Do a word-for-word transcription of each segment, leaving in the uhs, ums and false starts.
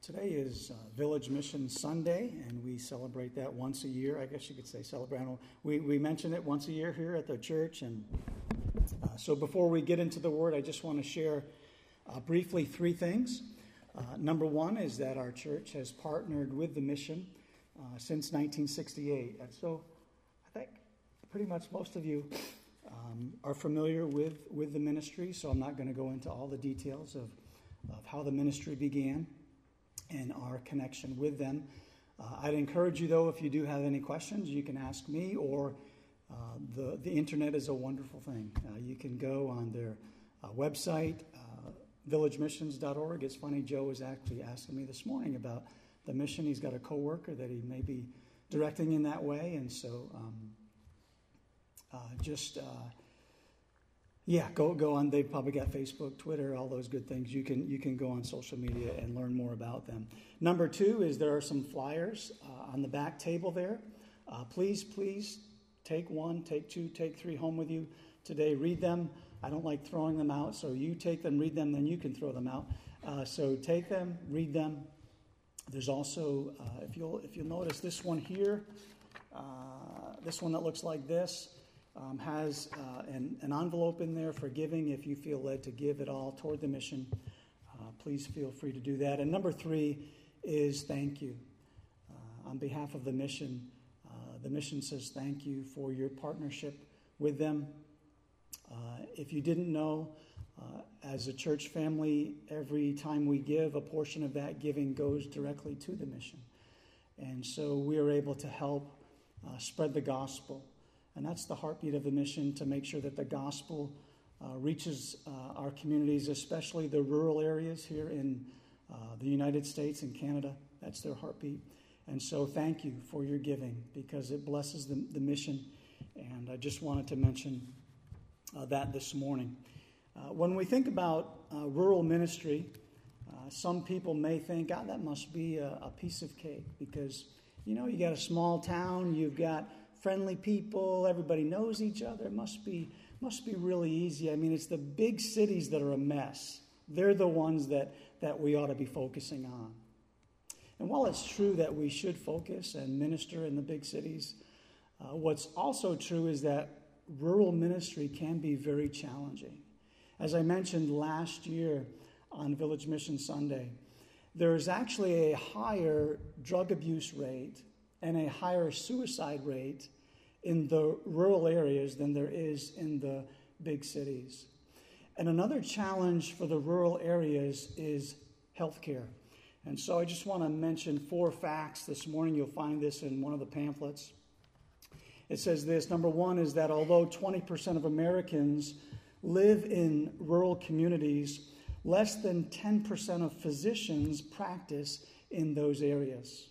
Today is uh, Village Mission Sunday, and we celebrate that once a year. I guess you could say celebrate. We, we mention it once a year here at the church. And uh, so before we get into the Word, I just want to share uh, briefly three things. Uh, number one is that our church has partnered with the mission uh, since nineteen sixty-eight. And so I think pretty much most of you um, are familiar with, with the ministry, so I'm not going to go into all the details of, of how the ministry began and our connection with them. Uh, I'd encourage you, though, if you do have any questions, you can ask me, or uh, the, the internet is a wonderful thing. Uh, you can go on their uh, website, uh, village missions dot org. It's funny, Joe was actually asking me this morning about the mission. He's got a coworker that he may be directing in that way, and so um, uh, just... Uh, Yeah, go go on. They've probably got Facebook, Twitter, all those good things. You can you can go on social media and learn more about them. Number two is there are some flyers uh, on the back table there. Uh, please, please take one, take two, take three home with you today. Read them. I don't like throwing them out, so you take them, read them, then you can throw them out. Uh, so take them, read them. There's also, uh, if you'll if you'll notice, this one here, uh, this one that looks like this. Um, has uh, an, an envelope in there for giving. If you feel led to give it all toward the mission, uh, please feel free to do that. And number three is thank you. Uh, on behalf of the mission, uh, the mission says thank you for your partnership with them. Uh, if you didn't know, uh, as a church family, every time we give, a portion of that giving goes directly to the mission. And so we are able to help uh, spread the gospel. And that's the heartbeat of the mission, to make sure that the gospel uh, reaches uh, our communities, especially the rural areas here in uh, the United States and Canada. That's their heartbeat. And so thank you for your giving, because it blesses the, the mission. And I just wanted to mention uh, that this morning. Uh, when we think about uh, rural ministry, uh, some people may think, oh, that must be a, a piece of cake, because, you know, you got a small town, you've got friendly people, everybody knows each other. It must be must be really easy. I mean, it's the big cities that are a mess. They're the ones that, that we ought to be focusing on. And while it's true that we should focus and minister in the big cities, uh, what's also true is that rural ministry can be very challenging. As I mentioned last year on Village Mission Sunday, there's actually a higher drug abuse rate and a higher suicide rate in the rural areas than there is in the big cities. And another challenge for the rural areas is healthcare. And so I just want to mention four facts this morning. You'll find this in one of the pamphlets. It says this. Number one is that although twenty percent of Americans live in rural communities, less than ten percent of physicians practice in those areas.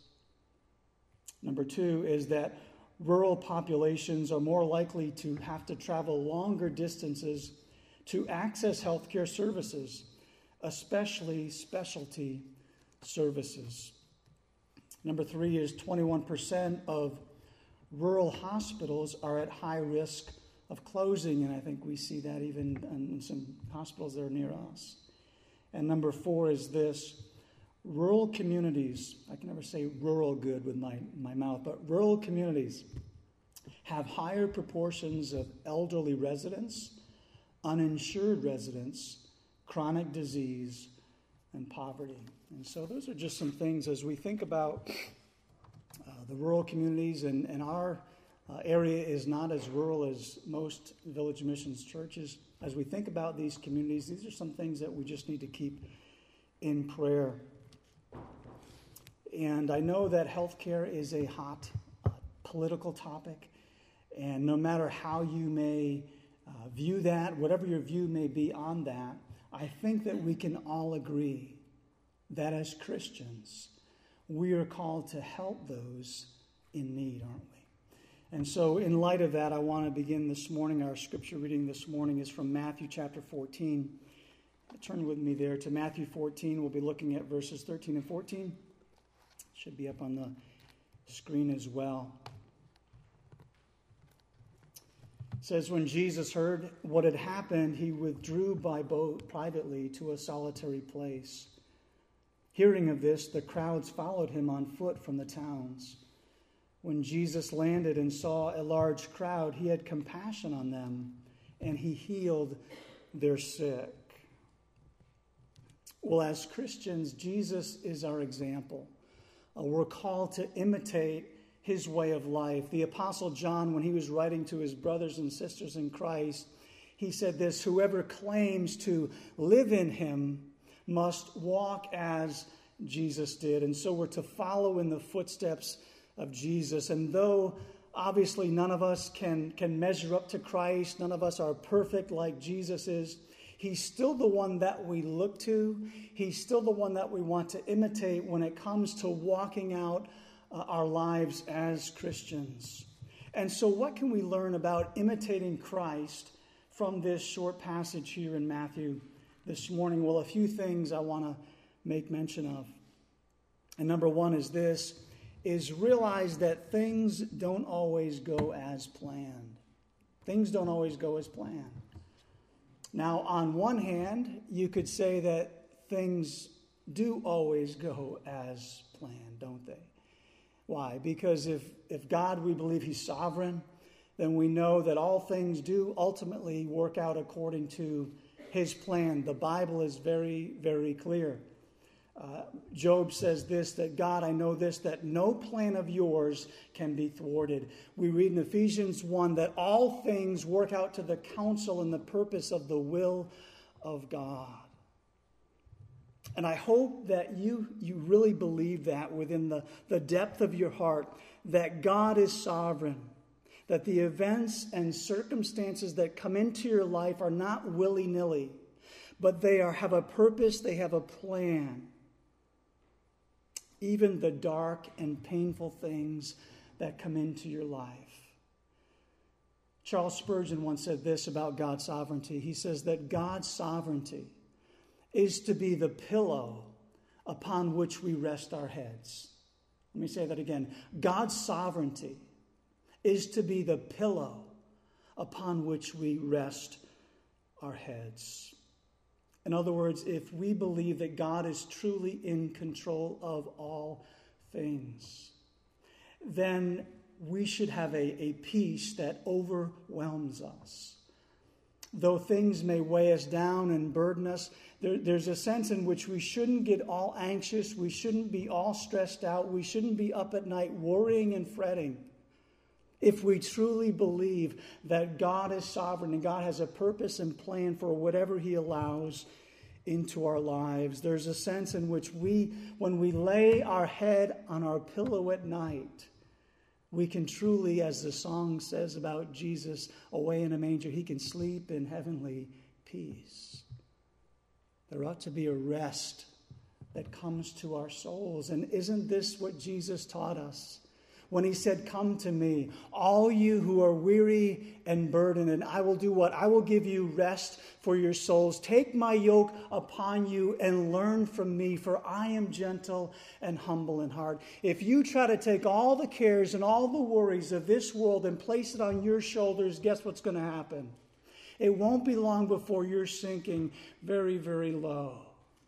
Number two is that rural populations are more likely to have to travel longer distances to access healthcare services, especially specialty services. Number three is twenty-one percent of rural hospitals are at high risk of closing, and I think we see that even in some hospitals that are near us. And number four is this. Rural communities, I can never say rural good with my, my mouth, but rural communities have higher proportions of elderly residents, uninsured residents, chronic disease, and poverty. And so those are just some things as we think about uh, the rural communities, and, and our uh, area is not as rural as most Village Missions churches. As we think about these communities, these are some things that we just need to keep in prayer. And I know that healthcare is a hot uh, political topic, and no matter how you may uh, view that, whatever your view may be on that, I think that we can all agree that as Christians, we are called to help those in need, aren't we? And so in light of that, I want to begin this morning. Our scripture reading this morning is from Matthew chapter fourteen. Turn with me there to Matthew fourteen. We'll be looking at verses thirteen and fourteen. Should be up on the screen as well. It says, when Jesus heard what had happened, he withdrew by boat privately to a solitary place. Hearing of this, the crowds followed him on foot from the towns. When Jesus landed and saw a large crowd, he had compassion on them, and he healed their sick. Well, as Christians, Jesus is our example. Uh, we're called to imitate his way of life. The Apostle John, when he was writing to his brothers and sisters in Christ, he said this: whoever claims to live in him must walk as Jesus did. And so we're to follow in the footsteps of Jesus. And though obviously none of us can, can measure up to Christ, none of us are perfect like Jesus is, he's still the one that we look to. He's still the one that we want to imitate when it comes to walking out uh, our lives as Christians. And so what can we learn about imitating Christ from this short passage here in Matthew this morning? Well, a few things I want to make mention of. And number one is this, is realize that things don't always go as planned. Things don't always go as planned. Now, on one hand, you could say that things do always go as planned, don't they? Why? Because if, if God, we believe he's sovereign, then we know that all things do ultimately work out according to his plan. The Bible is very, very clear. Uh, Job says this, that God, I know this, that no plan of yours can be thwarted. We read in Ephesians one that all things work out to the counsel and the purpose of the will of God. And I hope that you, you really believe that within the, the depth of your heart, that God is sovereign, that the events and circumstances that come into your life are not willy-nilly, but they are have a purpose, they have a plan. Even the dark and painful things that come into your life. Charles Spurgeon once said this about God's sovereignty. He says that God's sovereignty is to be the pillow upon which we rest our heads. Let me say that again. God's sovereignty is to be the pillow upon which we rest our heads. In other words, if we believe that God is truly in control of all things, then we should have a, a peace that overwhelms us. Though things may weigh us down and burden us, there, there's a sense in which we shouldn't get all anxious, we shouldn't be all stressed out, we shouldn't be up at night worrying and fretting. If we truly believe that God is sovereign and God has a purpose and plan for whatever he allows into our lives, there's a sense in which we, when we lay our head on our pillow at night, we can truly, as the song says about Jesus away in a manger, he can sleep in heavenly peace. There ought to be a rest that comes to our souls. And isn't this what Jesus taught us? When he said, come to me, all you who are weary and burdened, and I will do what? I will give you rest for your souls. Take my yoke upon you and learn from me, for I am gentle and humble in heart. If you try to take all the cares and all the worries of this world and place it on your shoulders, guess what's going to happen? It won't be long before you're sinking very, very low.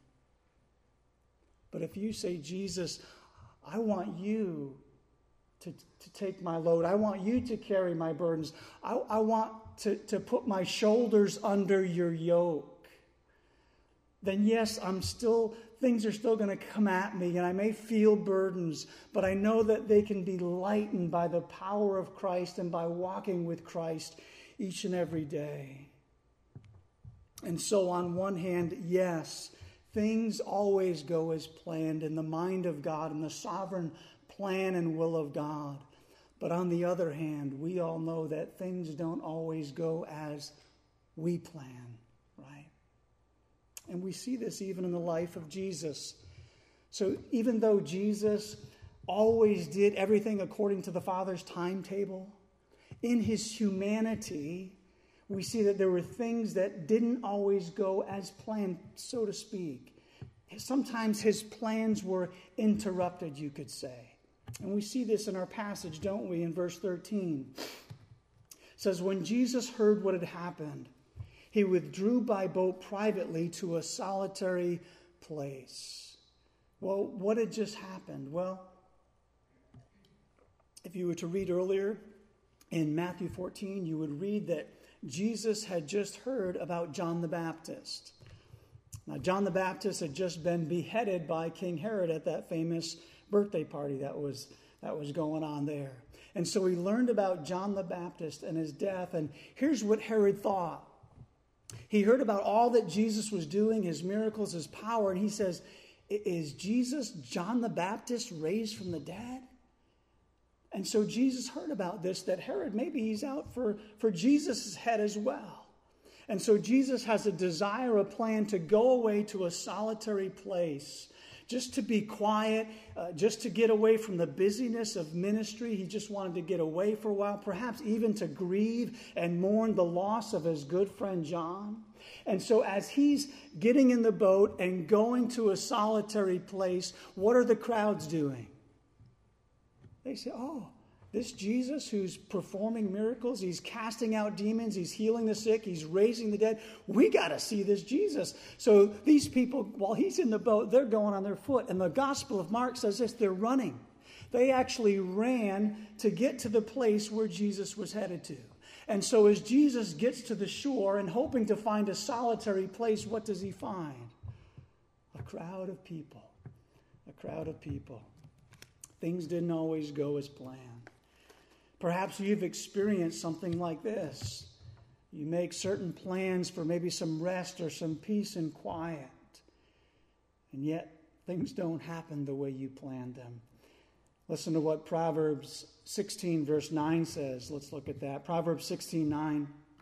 But if you say, Jesus, I want you To, to take my load. I want you to carry my burdens. I, I want to, to put my shoulders under your yoke. Then yes, I'm still, things are still going to come at me and I may feel burdens, but I know that they can be lightened by the power of Christ and by walking with Christ each and every day. And so on one hand, yes, things always go as planned in the mind of God and the sovereign plan and will of God. But on the other hand, we all know that things don't always go as we plan, right? And we see this even in the life of Jesus. So even though Jesus always did everything according to the Father's timetable, in his humanity, we see that there were things that didn't always go as planned, so to speak. Sometimes his plans were interrupted, you could say. And we see this in our passage, don't we, in verse thirteen. It says, when Jesus heard what had happened, he withdrew by boat privately to a solitary place. Well, what had just happened? Well, if you were to read earlier in Matthew fourteen, you would read that Jesus had just heard about John the Baptist. Now, John the Baptist had just been beheaded by King Herod at that famous birthday party that was, that was going on there. And so he learned about John the Baptist and his death. And here's what Herod thought. He heard about all that Jesus was doing, his miracles, his power. And he says, is Jesus, John the Baptist, raised from the dead? And so Jesus heard about this, that Herod, maybe he's out for, for Jesus' head as well. And so Jesus has a desire, a plan to go away to a solitary place, just to be quiet, uh, just to get away from the busyness of ministry. He just wanted to get away for a while, perhaps even to grieve and mourn the loss of his good friend John. And so as he's getting in the boat and going to a solitary place, what are the crowds doing? They say, oh, this Jesus who's performing miracles, he's casting out demons, he's healing the sick, he's raising the dead. We got to see this Jesus. So these people, while he's in the boat, they're going on their foot. And the Gospel of Mark says this, they're running. They actually ran to get to the place where Jesus was headed to. And so as Jesus gets to the shore and hoping to find a solitary place, what does he find? A crowd of people. A crowd of people. Things didn't always go as planned. Perhaps you've experienced something like this. You make certain plans for maybe some rest or some peace and quiet, and yet things don't happen the way you planned them. Listen to what Proverbs sixteen verse nine says. Let's look at that. Proverbs sixteen nine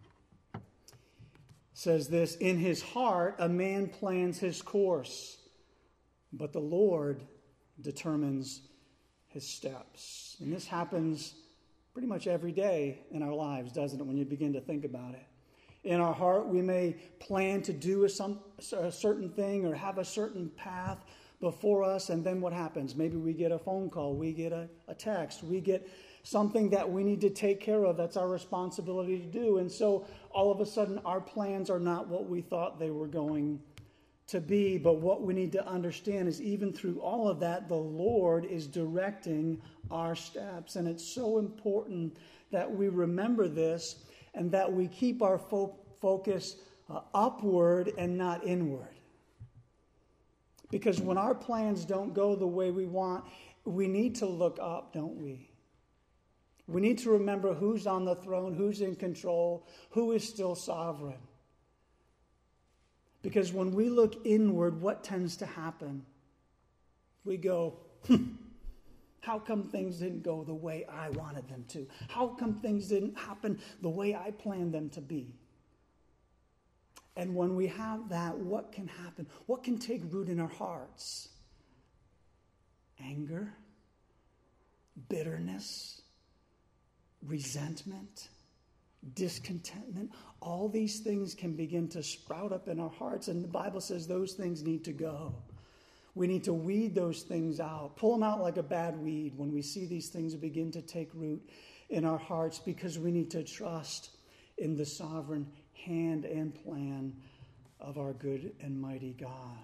says this, in his heart a man plans his course, but the Lord determines his steps. And this happens pretty much every day in our lives, doesn't it, when you begin to think about it? In our heart, we may plan to do a, some, a certain thing or have a certain path before us, and then what happens? Maybe we get a phone call, we get a, a text, we get something that we need to take care of. That's our responsibility to do. And so all of a sudden, our plans are not what we thought they were going to be. But what we need to understand is even through all of that, the Lord is directing our steps. And it's so important that we remember this and that we keep our fo- focus uh, upward and not inward. Because when our plans don't go the way we want, we need to look up, don't we? We need to remember who's on the throne, who's in control, who is still sovereign. Because when we look inward, what tends to happen? We go, hmm, how come things didn't go the way I wanted them to? How come things didn't happen the way I planned them to be? And when we have that, what can happen? What can take root in our hearts? Anger, bitterness, resentment, discontentment. All these things can begin to sprout up in our hearts, and the Bible says those things need to go. We need to weed those things out, pull them out like a bad weed when we see these things begin to take root in our hearts, because we need to trust in the sovereign hand and plan of our good and mighty God.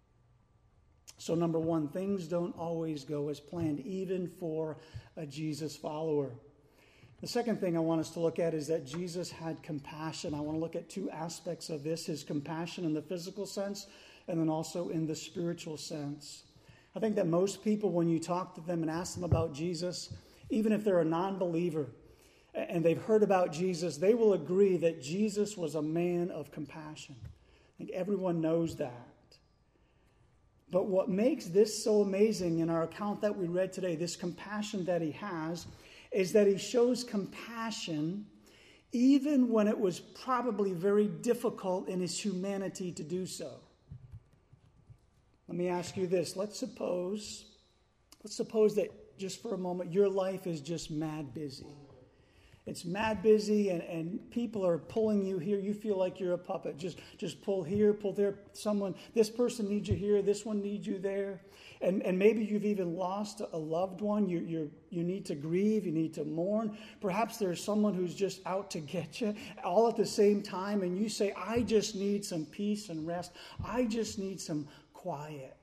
So number one, things don't always go as planned, even for a Jesus follower. The second thing I want us to look at is that Jesus had compassion. I want to look at two aspects of this, his compassion in the physical sense and then also in the spiritual sense. I think that most people, when you talk to them and ask them about Jesus, even if they're a non-believer and they've heard about Jesus, they will agree that Jesus was a man of compassion. I think everyone knows that. But what makes this so amazing in our account that we read today, this compassion that he has, is that he shows compassion even when it was probably very difficult in his humanity to do so. Let me ask you this. Let's suppose, let's suppose that just for a moment, your life is just mad busy. It's mad busy and, and people are pulling you here. You feel like you're a puppet. Just, just pull here, pull there. Someone, this person needs you here. This one needs you there. And, and maybe you've even lost a loved one. You, you're, you need to grieve. You need to mourn. Perhaps there's someone who's just out to get you all at the same time. And you say, I just need some peace and rest. I just need some quiet.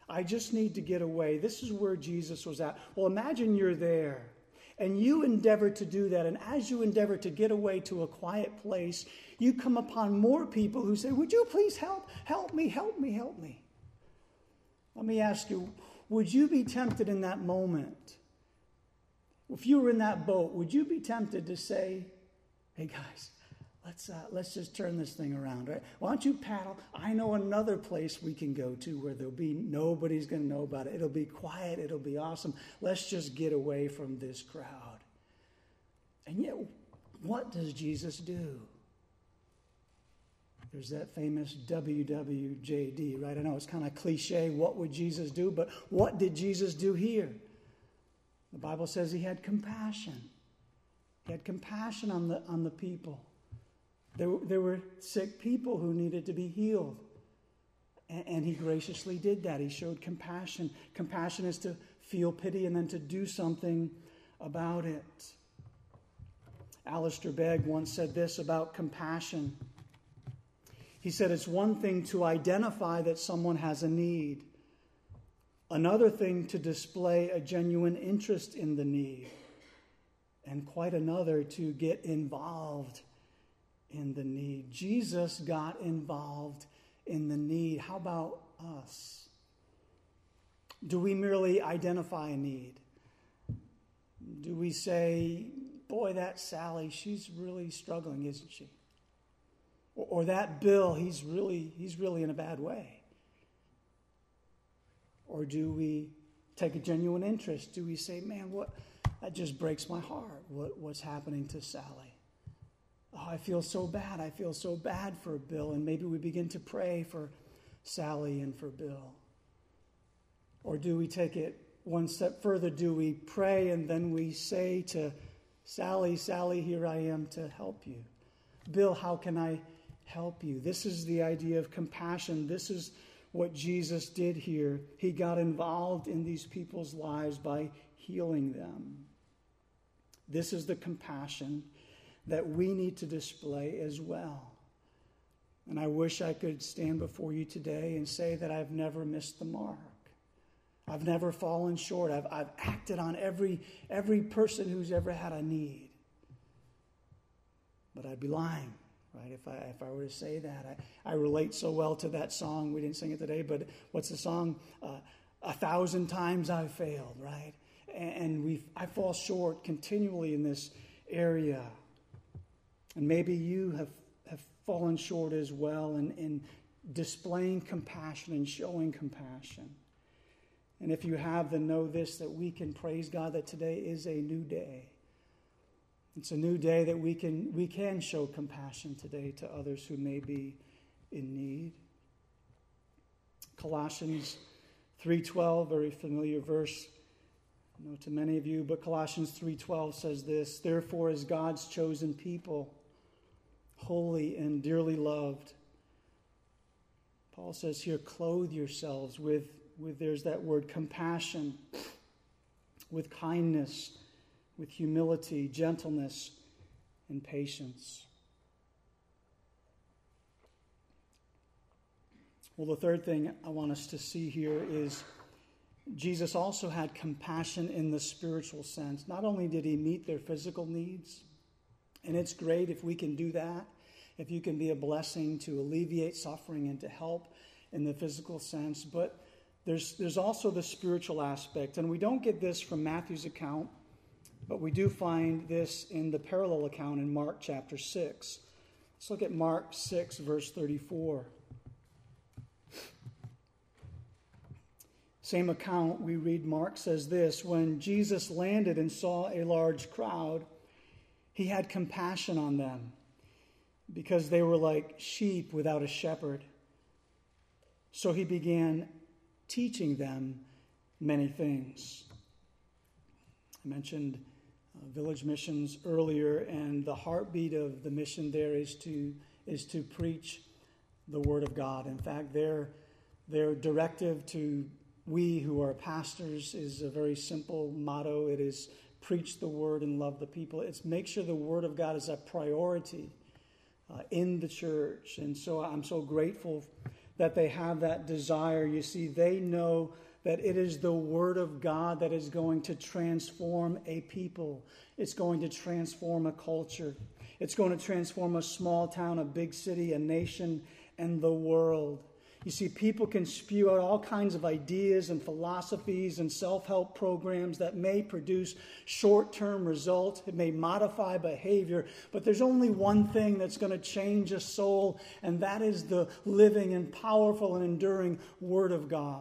I just need to get away. This is where Jesus was at. Well, imagine you're there and you endeavor to do that. And as you endeavor to get away to a quiet place, you come upon more people who say, would you please help? Help me, help me, help me. Let me ask you, would you be tempted in that moment? If you were in that boat, would you be tempted to say, hey guys, let's uh, let's just turn this thing around, right? Why don't you paddle? I know another place we can go to where there'll be nobody's going to know about it. It'll be quiet. It'll be awesome. Let's just get away from this crowd. And yet, what does Jesus do? There's that famous W W J D, right? I know it's kind of cliche, what would Jesus do? But what did Jesus do here? The Bible says he had compassion. He had compassion on the, on the people. There, there were sick people who needed to be healed. And, and he graciously did that. He showed compassion. Compassion is to feel pity and then to do something about it. Alistair Begg once said this about compassion. He said, it's one thing to identify that someone has a need. Another thing to display a genuine interest in the need. And quite another to get involved in the need. Jesus got involved in the need. How about us? Do we merely identify a need? Do we say, boy, that Sally, she's really struggling, isn't she? Or, or that Bill, he's really, he's really in a bad way. Or do we take a genuine interest? Do we say, man, what that just breaks my heart, what, what's happening to Sally? Oh, I feel so bad. I feel so bad for Bill. And maybe we begin to pray for Sally and for Bill. Or do we take it one step further? Do we pray and then we say to Sally, Sally, here I am to help you. Bill, how can I help you? This is the idea of compassion. This is what Jesus did here. He got involved in these people's lives by healing them. This is the compassion that we need to display as well. And I wish I could stand before you today and say that I've never missed the mark. I've never fallen short. I've, I've acted on every, every person who's ever had a need. But I'd be lying. Right, if I if I were to say that, I, I relate so well to that song. We didn't sing it today, but what's the song? Uh, a thousand times I've failed, right? And, and we I fall short continually in this area. And maybe you have, have fallen short as well in, in displaying compassion and showing compassion. And if you have, then know this, that we can praise God that today is a new day. It's a new day that we can we can show compassion today to others who may be in need. Colossians three twelve, very familiar verse, I know to many of you, but Colossians three twelve says this, therefore as God's chosen people, holy and dearly loved, Paul says here, clothe yourselves with, with there's that word compassion, with kindness, with humility, gentleness, and patience. Well, the third thing I want us to see here is Jesus also had compassion in the spiritual sense. Not only did he meet their physical needs, and it's great if we can do that, if you can be a blessing to alleviate suffering and to help in the physical sense, but there's, there's also the spiritual aspect. And we don't get this from Matthew's account, but we do find this in the parallel account in Mark chapter six. Let's look at Mark six, verse thirty-four. Same account, we read, Mark says this, when Jesus landed and saw a large crowd, he had compassion on them because they were like sheep without a shepherd. So he began teaching them many things. I mentioned uh, village missions earlier, and the heartbeat of the mission there is to is to preach the Word of God. In fact, their their directive to we who are pastors is a very simple motto. It is preach the Word and love the people. It's make sure the Word of God is a priority uh, in the church. And so I'm so grateful that they have that desire. You see, they know that it is the Word of God that is going to transform a people. It's going to transform a culture. It's going to transform a small town, a big city, a nation, and the world. You see, people can spew out all kinds of ideas and philosophies and self-help programs that may produce short-term results. It may modify behavior, but there's only one thing that's going to change a soul, and that is the living and powerful and enduring Word of God.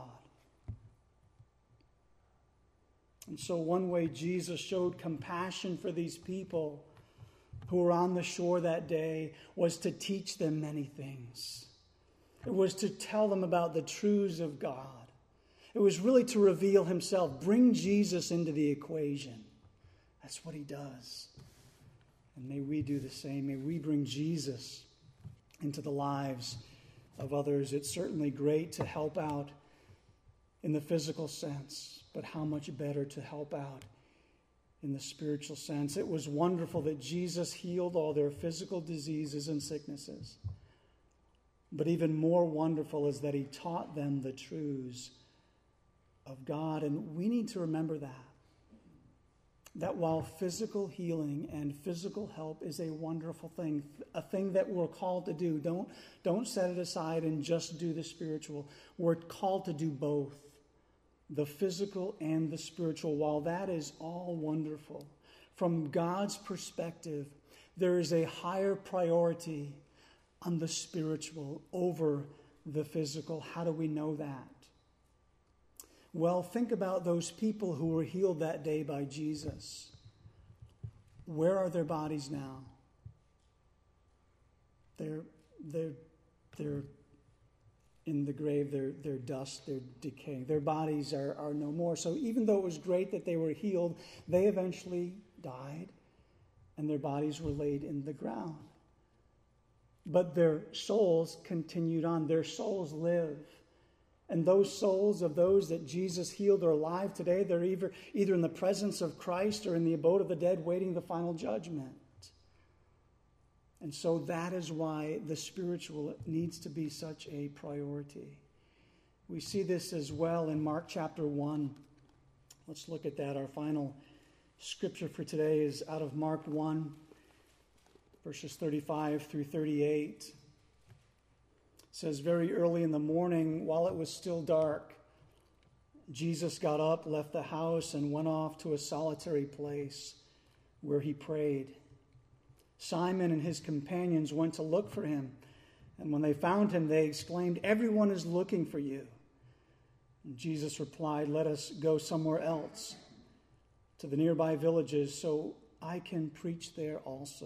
And so one way Jesus showed compassion for these people who were on the shore that day was to teach them many things. It was to tell them about the truths of God. It was really to reveal himself, bring Jesus into the equation. That's what he does. And may we do the same. May we bring Jesus into the lives of others. It's certainly great to help out in the physical sense, but how much better to help out in the spiritual sense. It was wonderful that Jesus healed all their physical diseases and sicknesses. But even more wonderful is that he taught them the truths of God. And we need to remember that. That while physical healing and physical help is a wonderful thing, a thing that we're called to do, don't, don't set it aside and just do the spiritual. We're called to do both, the physical and the spiritual. While that is all wonderful, from God's perspective, there is a higher priority on the spiritual over the physical. How do we know that? Well, think about those people who were healed that day by Jesus. Where are their bodies now? They're, they're, they're in the grave, they're, they're dust, they're decaying. Their bodies are, are no more. So even though it was great that they were healed, they eventually died and their bodies were laid in the ground. But their souls continued on. Their souls live. And those souls of those that Jesus healed are alive today. They're either, either in the presence of Christ or in the abode of the dead waiting the final judgment. And so that is why the spiritual needs to be such a priority. We see this as well in Mark chapter one. Let's look at that. Our final scripture for today is out of Mark one. Verses thirty-five through thirty-eight. It says, very early in the morning, while it was still dark, Jesus got up, left the house, and went off to a solitary place where he prayed. Simon and his companions went to look for him. And when they found him, they exclaimed, everyone is looking for you. And Jesus replied, let us go somewhere else, to the nearby villages, so I can preach there also.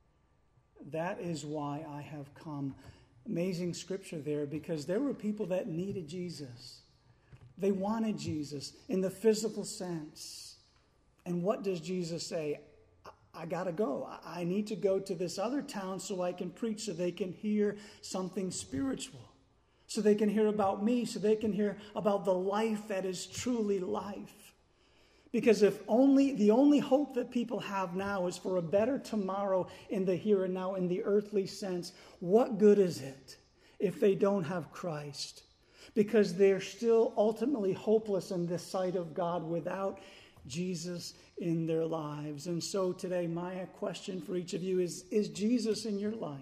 That is why I have come. Amazing scripture there, because there were people that needed Jesus. They wanted Jesus in the physical sense. And what does Jesus say? I, I got to go. I, I need to go to this other town so I can preach, so they can hear something spiritual. So they can hear about me, so they can hear about the life that is truly life. Because if only the only hope that people have now is for a better tomorrow in the here and now, in the earthly sense, what good is it if they don't have Christ? Because they're still ultimately hopeless in the sight of God without Jesus in their lives. And so today, my question for each of you is, is Jesus in your life?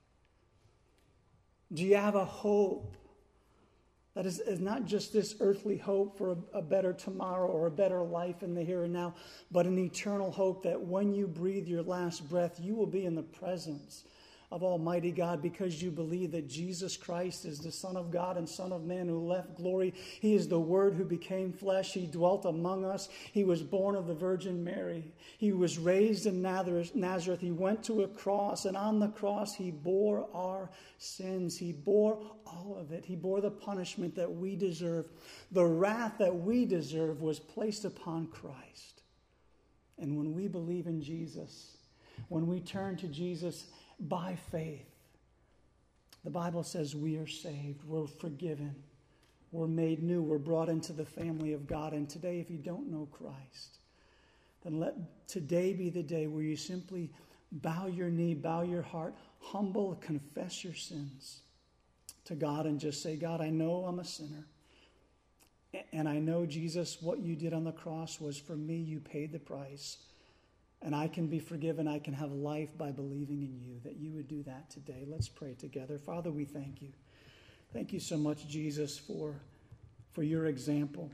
Do you have a hope? That is, is not just this earthly hope for a, a better tomorrow or a better life in the here and now, but an eternal hope that when you breathe your last breath, you will be in the presence of Almighty God because you believe that Jesus Christ is the Son of God and Son of Man who left glory. He is the Word who became flesh. He dwelt among us. He was born of the Virgin Mary. He was raised in Nazareth. He went to a cross, and on the cross he bore our sins. He bore all of it. He bore the punishment that we deserve. The wrath that we deserve was placed upon Christ. And when we believe in Jesus, when we turn to Jesus by faith, the Bible says we are saved, we're forgiven, we're made new, we're brought into the family of God. And today, if you don't know Christ, then let today be the day where you simply bow your knee, bow your heart, humble, confess your sins, to God and just say, God, I know I'm a sinner. And I know, Jesus, what you did on the cross was for me. You paid the price. And I can be forgiven. I can have life by believing in you, that you would do that today. Let's pray together. Father, we thank you. Thank you so much, Jesus, for, for your example.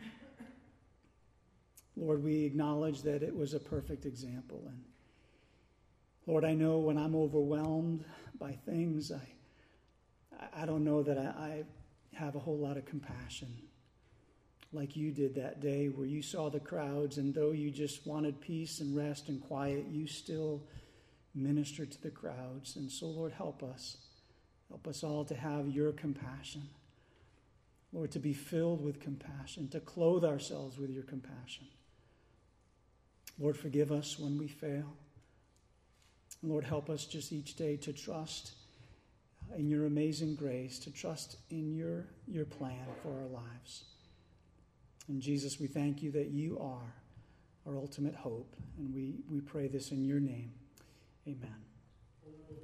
Lord, we acknowledge that it was a perfect example. And Lord, I know when I'm overwhelmed by things, I, I don't know that I, I have a whole lot of compassion like you did that day where you saw the crowds, and though you just wanted peace and rest and quiet, you still ministered to the crowds. And so, Lord, help us. Help us all to have your compassion. Lord, to be filled with compassion, to clothe ourselves with your compassion. Lord, forgive us when we fail. Lord, help us just each day to trust in your amazing grace, to trust in your, your plan for our lives. And Jesus, we thank you that you are our ultimate hope. And we, we pray this in your name. Amen.